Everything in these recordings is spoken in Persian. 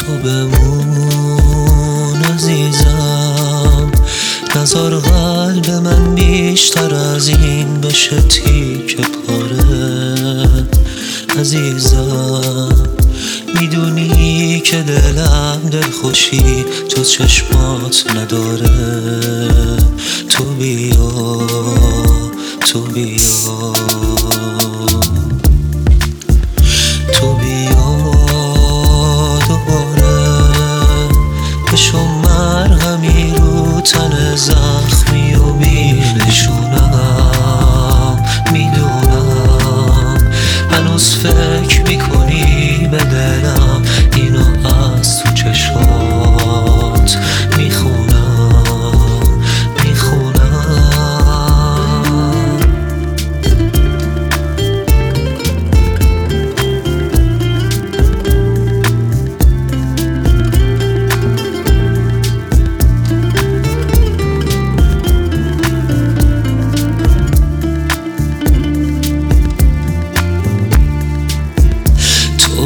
تو بمون عزیزم، نذار قلب من بیشتر از این بشه تیکه پاره. عزیزم میدونی که دلم دلخوشی جز چشمات نداره. تو بیا تو بیا تو بیا دوباره، بشو مرهمی رو تن زخمی و بینشونم. میدونم هنوز فکر میکنی به دلم، اینو از تو چشات میخونم میخونم. تو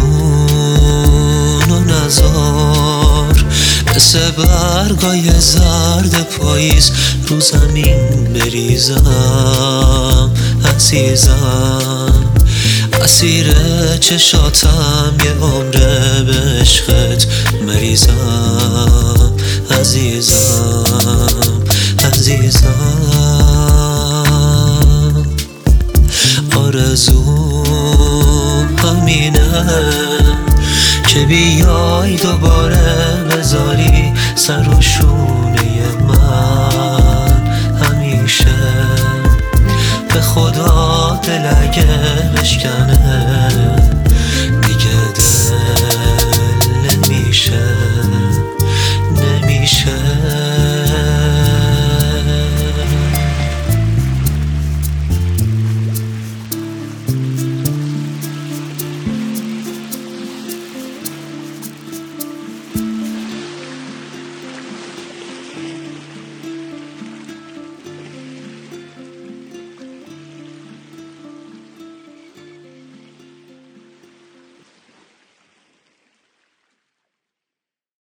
بمون و نذار مثل برگای زرد پاییز رو زمین بریزم. عزیزم اسیر چشاتم یه عمره به عشقت مریزم. عزیزم عزیزم آرزوم همینه که بیای دوباره بذاری سر و شونه من. همیشه به خدا دل اگه بشکنه